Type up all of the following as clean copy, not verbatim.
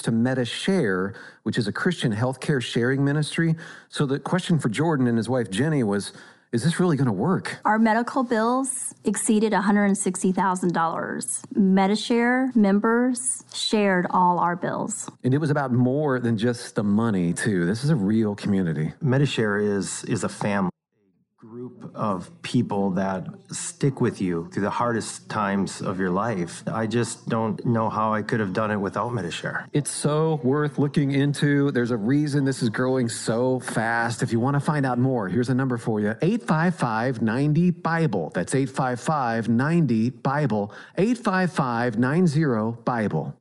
to MediShare, which is a Christian healthcare sharing ministry. So the question for Jordan and his wife Jenny was, is this really going to work? Our medical bills exceeded $160,000. MediShare members shared all our bills. And it was about more than just the money, too. This is a real community. MediShare is a family, a group of people that stick with you through the hardest times of your life. I just don't know how I could have done it without MediShare. It's so worth looking into. There's a reason this is growing so fast. If you want to find out more, here's a number for you, 855-90-BIBLE. That's 855-90-BIBLE, 855-90-BIBLE.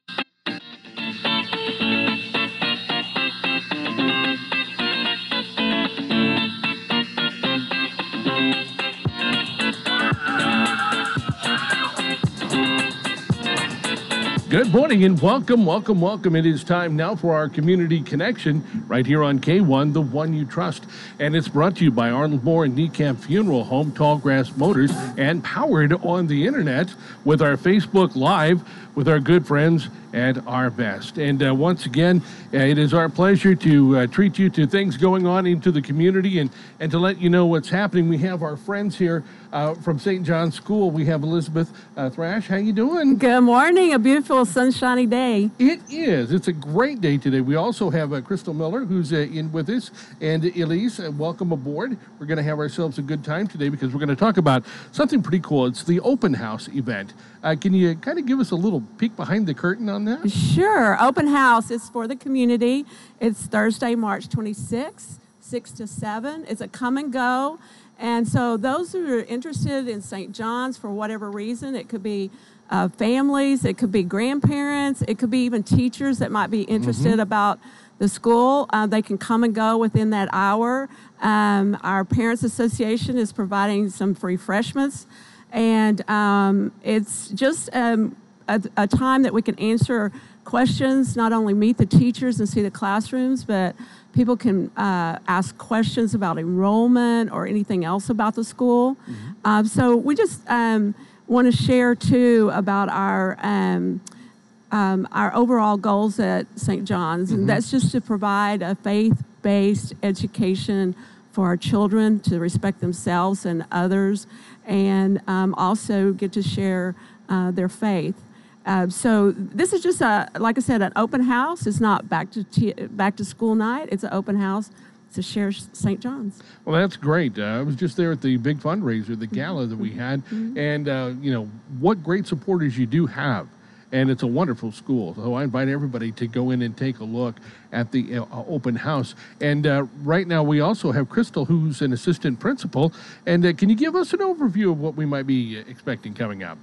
Good morning and welcome. It is time now for our community connection right here on K1, the one you trust. And it's brought to you by Arnold Moore and Niekamp Funeral Home, Tallgrass Motors, and powered on the internet with our Facebook Live with our good friends at Arvest. And once again, it is our pleasure to treat you to things going on into the community and to let you know what's happening. We have our friends here from St. John's School. We have Elizabeth Thrash. How you doing? Good morning. A beautiful sunshiny day. It is. It's a great day today. We also have Crystal Miller, who's in with us, and Elise. Welcome aboard. We're going to have ourselves a good time today because we're going to talk about something pretty cool. It's the open house event. Can you kind of give us a little peek behind the curtain on that? Sure. Open house is for the community. It's Thursday, March 26th, 6 to 7. It's a come and go. And so those who are interested in St. John's for whatever reason, it could be families, it could be grandparents, it could be even teachers that might be interested about the school. They can come and go within that hour. Our Parents Association is providing some free refreshments. And it's just a time that we can answer questions, not only meet the teachers and see the classrooms, but people can ask questions about enrollment or anything else about the school. So we just want to share, too, about our overall goals at St. John's. And that's just to provide a faith-based education for our children to respect themselves and others, and also get to share their faith. So this is just, like I said, an open house. It's not back to school night. It's an open house to share St. John's. Well, that's great. I was just there at the big fundraiser, the gala that we had, and what great supporters you do have. And it's a wonderful school. So I invite everybody to go in and take a look at the open house. And right now we also have Crystal, who's an assistant principal. And can you give us an overview of what we might be expecting coming up?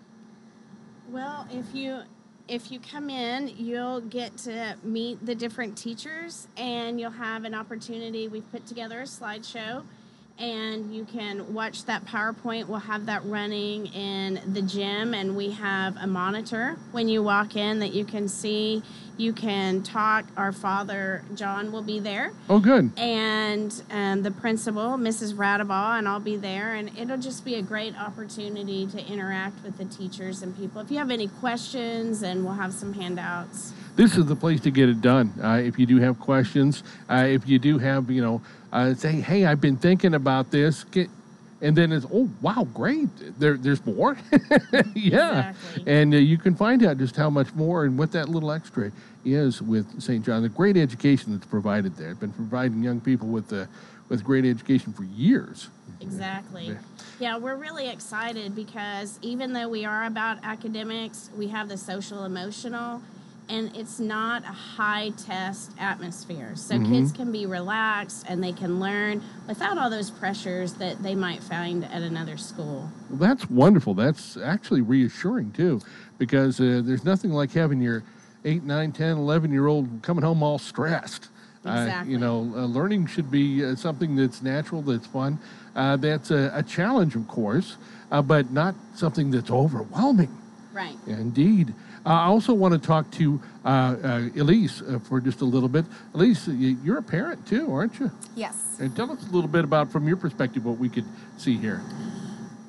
Well, if you come in, you'll get to meet the different teachers, and you'll have an opportunity. We've put together a slideshow, and you can watch that PowerPoint. We'll have that running in the gym, and we have a monitor when you walk in that you can see. You can talk. Our father, John, will be there. Oh, good. And the principal, Mrs. Radaball, and I'll be there. And it'll just be a great opportunity to interact with the teachers and people. If you have any questions, and we'll have some handouts. This is the place to get it done. If you do have questions, if you do have, say, hey, I've been thinking about this. And then it's, oh, wow, great. There's more. Yeah. Exactly. And you can find out just how much more and what that little extra is with St. John. The great education that's provided there. It's been providing young people with great education for years. Exactly. Yeah, we're really excited because even though we are about academics, we have the social emotional, and it's not a high-test atmosphere. So kids can be relaxed and they can learn without all those pressures that they might find at another school. Well, that's wonderful. That's actually reassuring, too, because there's nothing like having your 8, 9, 10, 11-year-old coming home all stressed. Exactly. Learning should be something that's natural, that's fun. That's a challenge, of course, but not something that's overwhelming. Right. Indeed. I also want to talk to Elise for just a little bit. Elise, you're a parent too, aren't you? Yes. And tell us a little bit about, from your perspective, what we could see here.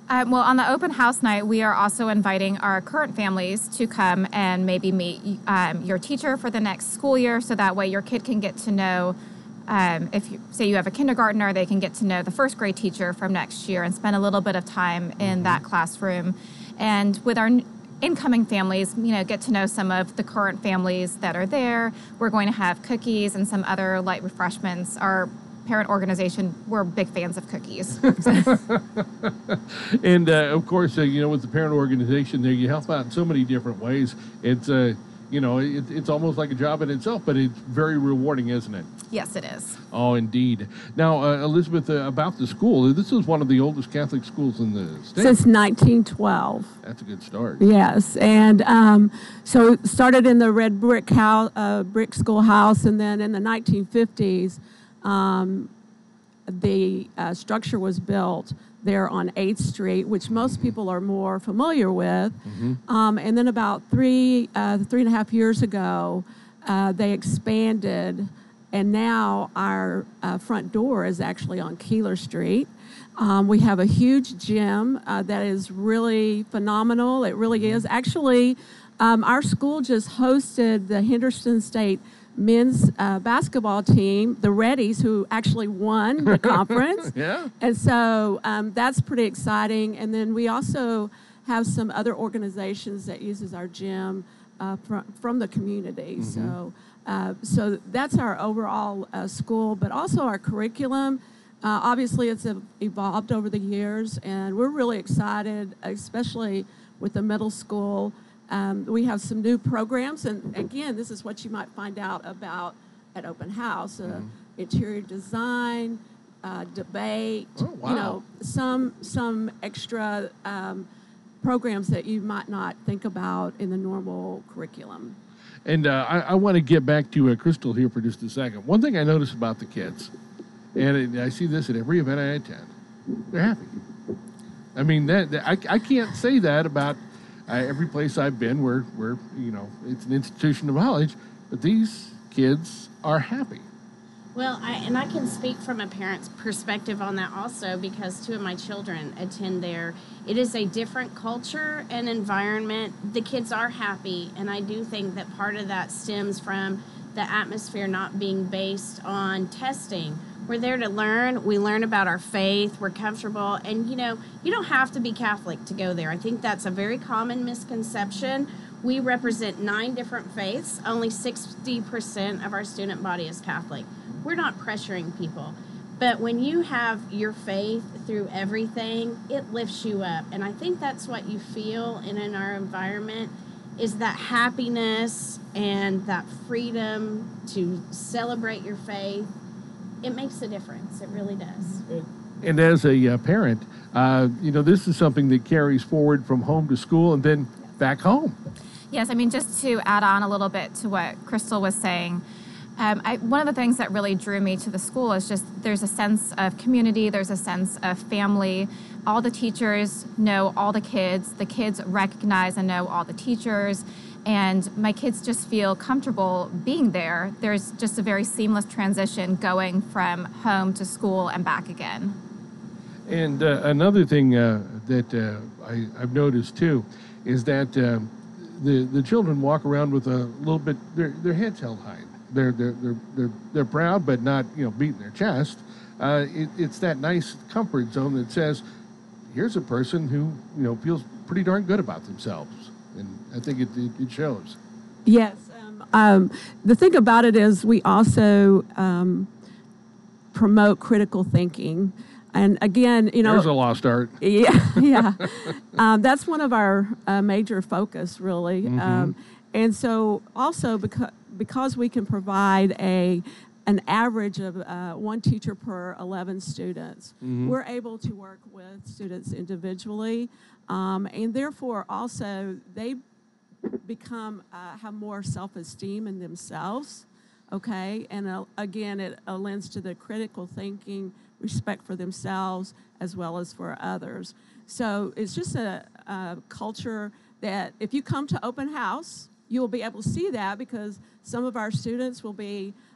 Well, on the open house night, we are also inviting our current families to come and maybe meet your teacher for the next school year, so that way your kid can get to know, if you say you have a kindergartner, they can get to know the first grade teacher from next year and spend a little bit of time in that classroom. And with our incoming families, get to know some of the current families that are there. We're going to have cookies and some other light refreshments. Our parent organization, we're big fans of cookies. And of course, with the parent organization there, you help out in so many different ways. It's it's almost like a job in itself, but it's very rewarding, isn't it? Yes, it is. Oh, indeed. Now, Elizabeth, about the school, this is one of the oldest Catholic schools in the state. Since 1912. That's a good start. Yes, and so started in the red brick schoolhouse, and then in the 1950s, the structure was built there on 8th Street, which most people are more familiar with. And then about 3.5 years ago, they expanded, and now our front door is actually on Keeler Street. We have a huge gym that is really phenomenal. It really is. Actually, our school just hosted the Henderson State men's basketball team, the Reddies, who actually won the conference. Yeah. And so that's pretty exciting. And then we also have some other organizations that uses our gym from the community. So that's our overall school, but also our curriculum. Obviously, it's evolved over the years, and we're really excited, especially with the middle school. We have some new programs, and again, this is what you might find out about at Open House: interior design, debate. Oh, wow. Some extra programs that you might not think about in the normal curriculum. And I want to get back to Crystal here for just a second. One thing I notice about the kids, and I see this at every event I attend, they're happy. I mean, I can't say that about every place I've been where it's an institution of knowledge, but these kids are happy. Well, I can speak from a parent's perspective on that also, because 2 of my children attend there. It is a different culture and environment. The kids are happy, and I do think that part of that stems from the atmosphere not being based on testing. We're there to learn. We learn about our faith. We're comfortable. And, you don't have to be Catholic to go there. I think that's a very common misconception. We represent 9 different faiths. Only 60% of our student body is Catholic. We're not pressuring people. But when you have your faith through everything, it lifts you up. And I think that's what you feel in our environment, is that happiness and that freedom to celebrate your faith. It makes a difference. It really does. And as a parent, this is something that carries forward from home to school and then back home. Yes, I mean, just to add on a little bit to what Crystal was saying, one of the things that really drew me to the school is just there's a sense of community, there's a sense of family. All the teachers know all the kids recognize and know all the teachers, and my kids just feel comfortable being there. There's just a very seamless transition going from home to school and back again. And another thing that I've noticed too is that the children walk around with a little bit their heads held high. They're proud, but not beating their chest. It's that nice comfort zone that says, here's a person who feels pretty darn good about themselves, and I think it shows. Yes. The thing about it is we also promote critical thinking. And again, there's a lost art. Yeah. That's one of our major focus, really. And so also because we can provide an average of 1 teacher per 11 students, we're able to work with students individually, and therefore also they become have more self-esteem in themselves. Okay, and again, it lends to the critical thinking, respect for themselves as well as for others. So it's just a culture that if you come to Open House, you'll be able to see that, because some of our students will be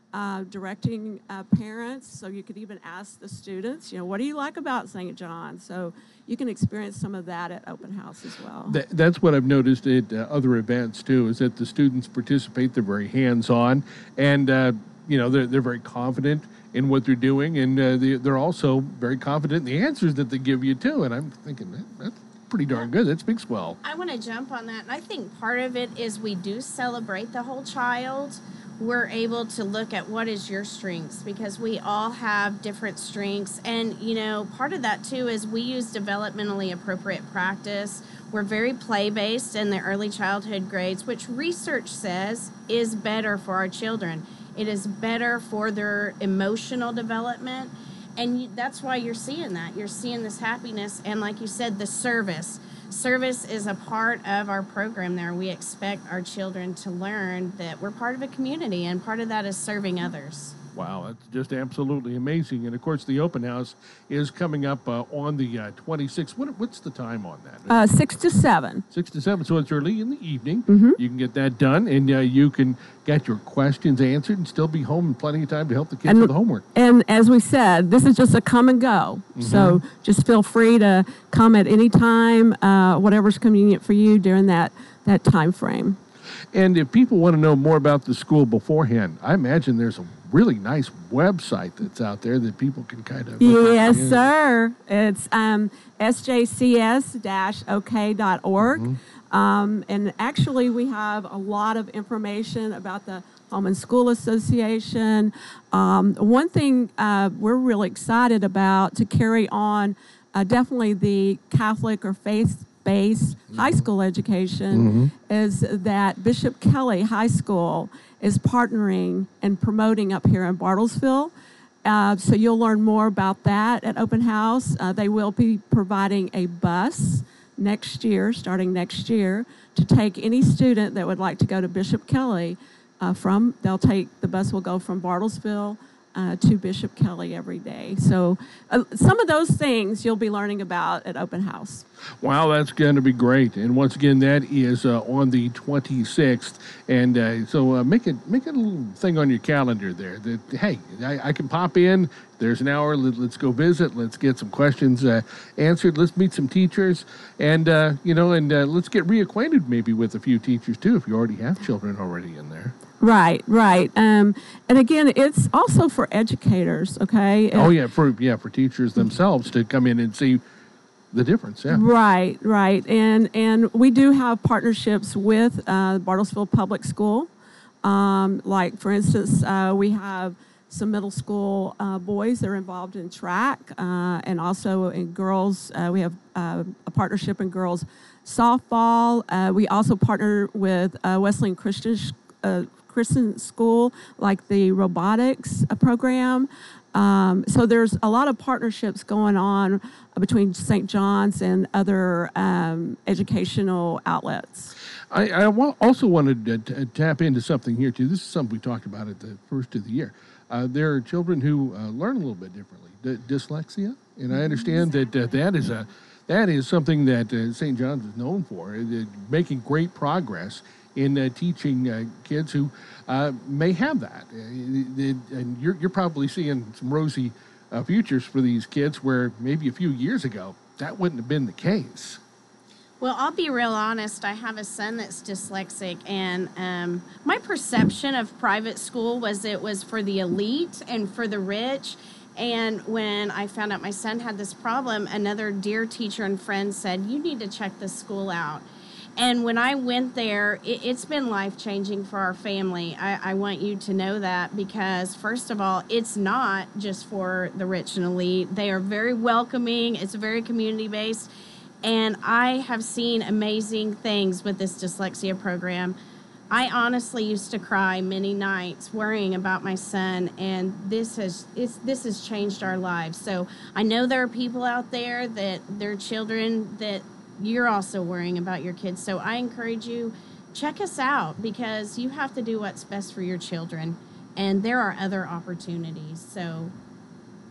directing parents. So you could even ask the students, what do you like about St. John? So you can experience some of that at open house as well. That's what I've noticed at other events too, is that the students participate. They're very hands-on, and they're very confident in what they're doing, and they're also very confident in the answers that they give you too. And I'm thinking that's pretty darn good. That speaks well. I want to jump on that. And I think part of it is we do celebrate the whole child. We're able to look at what is your strengths, because we all have different strengths. And, part of that too is we use developmentally appropriate practice. We're very play-based in the early childhood grades, which research says is better for our children. It is better for their emotional development. And that's why you're seeing that. You're seeing this happiness. And like you said, the service. Service is a part of our program there. We expect our children to learn that we're part of a community, and part of that is serving others. Wow, that's just absolutely amazing. And, of course, the open house is coming up on the 26th. What's the time on that? 6 to 7. 6 to 7, so it's early in the evening. Mm-hmm. You can get that done, and you can get your questions answered and still be home in plenty of time to help the kids with the homework. And as we said, this is just a come and go. Mm-hmm. So just feel free to come at any time, whatever's convenient for you during that time frame. And if people want to know more about the school beforehand, I imagine there's a really nice website that's out there that people can kind of... Yes, sir. It's sjcs-ok.org. Mm-hmm. And actually, we have a lot of information about the Home and School Association. One thing we're really excited about to carry on, definitely the Catholic or faith-based high school education, is that Bishop Kelly High School is partnering and promoting up here in Bartlesville. So you'll learn more about that at Open House. They will be providing a bus starting next year, to take any student that would like to go to Bishop Kelly the bus will go from Bartlesville to Bishop Kelly every day. So some of those things you'll be learning about at Open House. Wow, that's going to be great. And once again, that is on the 26th. And so make it a little thing on your calendar there that, hey, I can pop in. There's an hour. Let's go visit. Let's get some questions answered. Let's meet some teachers. And, let's get reacquainted maybe with a few teachers, too, if you already have children already in there. Right. And again, it's also for educators, okay? For teachers themselves to come in and see the difference, yeah. Right. And we do have partnerships with Bartlesville Public School. Like, for instance, we have some middle school boys that are involved in track, and also in girls. We have a partnership in girls softball. We also partner with Wesleyan Christian School, like the robotics program. So there's a lot of partnerships going on between St. John's and other educational outlets. I also wanted to tap into something here, too. This is something we talked about at the first of the year. There are children who learn a little bit differently, dyslexia, and I understand that that is something that St. John's is known for, making great progress in teaching kids who may have that. And you're probably seeing some rosy futures for these kids where maybe a few years ago that wouldn't have been the case. Well, I'll be real honest. I have a son that's dyslexic, and my perception of private school was it was for the elite and for the rich. And when I found out my son had this problem, another dear teacher and friend said, "You need to check this school out." And when I went there, it's been life-changing for our family. I want you to know that, because, first of all, it's not just for the rich and elite. They are very welcoming. It's very community-based. And I have seen amazing things with this dyslexia program. I honestly used to cry many nights worrying about my son, and this has changed our lives. So I know there are people out there that their children that you're also worrying about your kids. So I encourage you, check us out, because you have to do what's best for your children, and there are other opportunities. So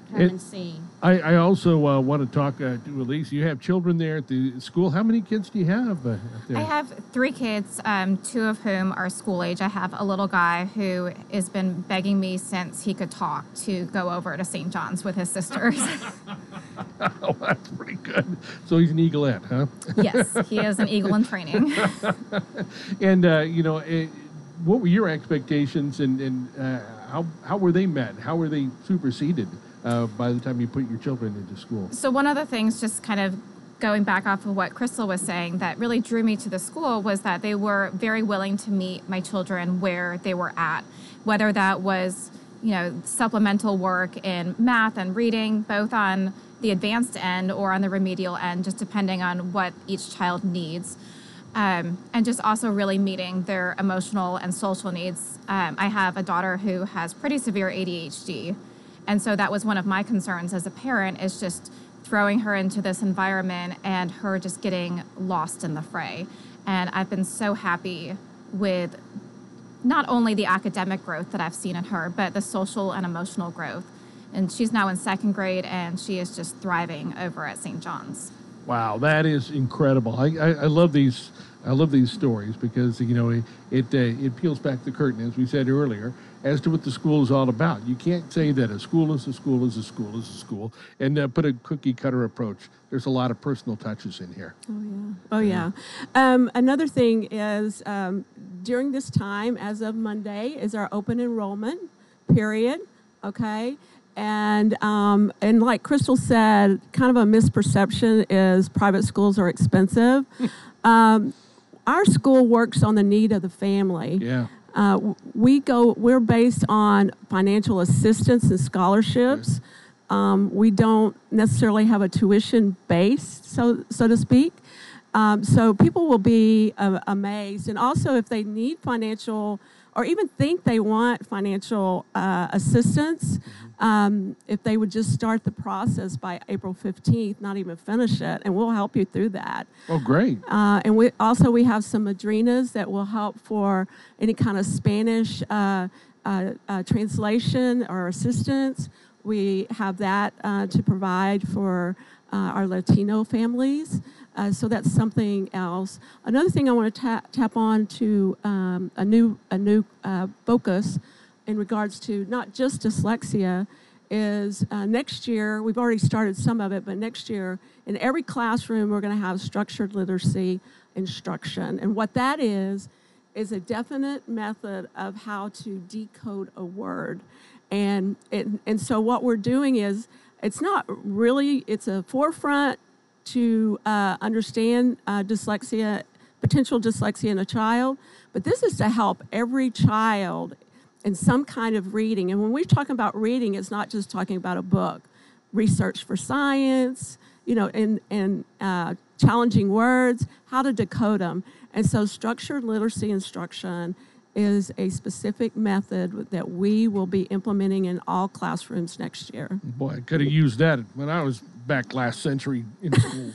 come and see. I also want to talk to Elise. You have children there at the school. How many kids do you have there? I have 3 kids, 2 of whom are school age. I have a little guy who has been begging me since he could talk to go over to St. John's with his sisters. Oh, that's pretty good. So he's an eagleette, huh? Yes, he is an eagle in training. And, what were your expectations and how were they met? How were they superseded by the time you put your children into school? So one of the things, just kind of going back off of what Crystal was saying, that really drew me to the school was that they were very willing to meet my children where they were at, whether that was, supplemental work in math and reading, both on the advanced end or on the remedial end, just depending on what each child needs. And just also really meeting their emotional and social needs. I have a daughter who has pretty severe ADHD. And so that was one of my concerns as a parent, is just throwing her into this environment and her just getting lost in the fray. And I've been so happy with not only the academic growth that I've seen in her, but the social and emotional growth. And she's now in 2nd grade, and she is just thriving over at St. John's. Wow, that is incredible. I love these. I love these stories because it peels back the curtain, as we said earlier, as to what the school is all about. You can't say that a school is a school is a school is a school and put a cookie cutter approach. There's a lot of personal touches in here. Oh yeah. Another thing is during this time, as of Monday, is our open enrollment period. Okay. And like Crystal said, kind of a misperception is private schools are expensive. Our school works on the need of the family. Yeah. We're based on financial assistance and scholarships. We don't necessarily have a tuition base, so to speak. So people will be amazed. And also, if they need financial, or even think they want financial assistance, if they would just start the process by April 15th, not even finish it, and we'll help you through that. Oh, great. And we have some madrinas that will help for any kind of Spanish translation or assistance. We have that to provide for our Latino families. So that's something else. Another thing I want to tap on to a new focus in regards to not just dyslexia is next year, we've already started some of it, but next year in every classroom we're going to have structured literacy instruction. And what that is a definite method of how to decode a word. And so what we're doing is, it's a forefront to understand dyslexia, potential dyslexia in a child, but this is to help every child in some kind of reading. And when we're talking about reading, it's not just talking about a book. Research for science, and challenging words, how to decode them. And so structured literacy instruction is a specific method that we will be implementing in all classrooms next year. Boy, I could have used that when I was back last century in school.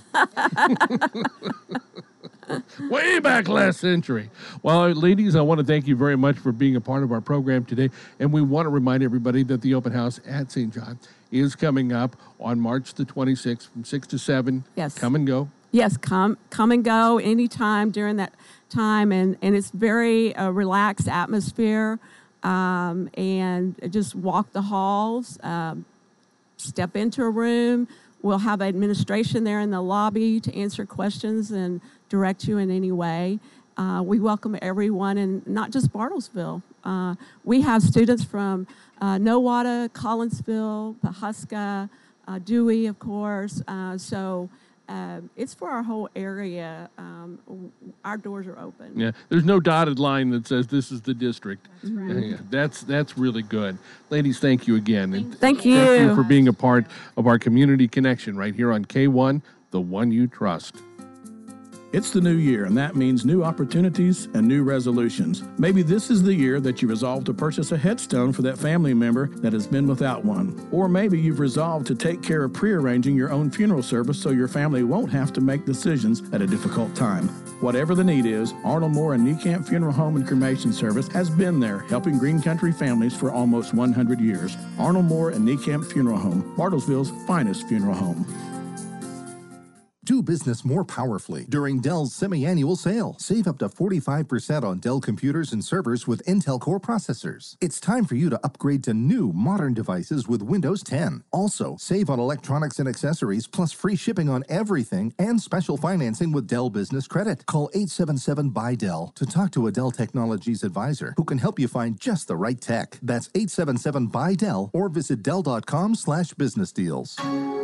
Way back last century. Well, ladies, I want to thank you very much for being a part of our program today. And we want to remind everybody that the open house at St. John is coming up on March the 26th from 6 to 7. Yes. Come and go. Yes, come and go anytime during that time. And it's very relaxed atmosphere. And just walk the halls, step into a room. We'll have administration there in the lobby to answer questions and direct you in any way. We welcome everyone, and not just Bartlesville. We have students from Nowata, Collinsville, Pawhuska, Dewey, of course. So it's for our whole area. Our doors are open. Yeah, there's no dotted line that says this is the district. That's right. Yeah, that's really good. Ladies, thank you again. And Thank you. Thank you for being a part of our community connection right here on K1, the one you trust. It's the new year, and that means new opportunities and new resolutions. Maybe this is the year that you resolve to purchase a headstone for that family member that has been without one. Or maybe you've resolved to take care of prearranging your own funeral service so your family won't have to make decisions at a difficult time. Whatever the need is, Arnold Moore and Niekamp Funeral Home and Cremation Service has been there helping Green Country families for almost 100 years. Arnold Moore and Niekamp Funeral Home, Bartlesville's finest funeral home. Do business more powerfully during Dell's semi-annual sale. Save up to 45% on Dell computers and servers with Intel Core processors. It's time for you to upgrade to new, modern devices with Windows 10. Also, save on electronics and accessories, plus free shipping on everything and special financing with Dell Business Credit. Call 877-BUY-DELL to talk to a Dell Technologies advisor who can help you find just the right tech. That's 877-BUY-DELL or visit Dell.com/business deals.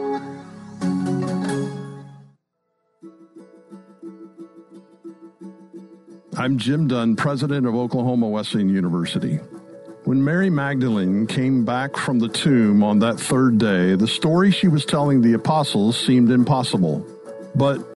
I'm Jim Dunn, president of Oklahoma Wesleyan University. When Mary Magdalene came back from the tomb on that third day, the story she was telling the apostles seemed impossible. But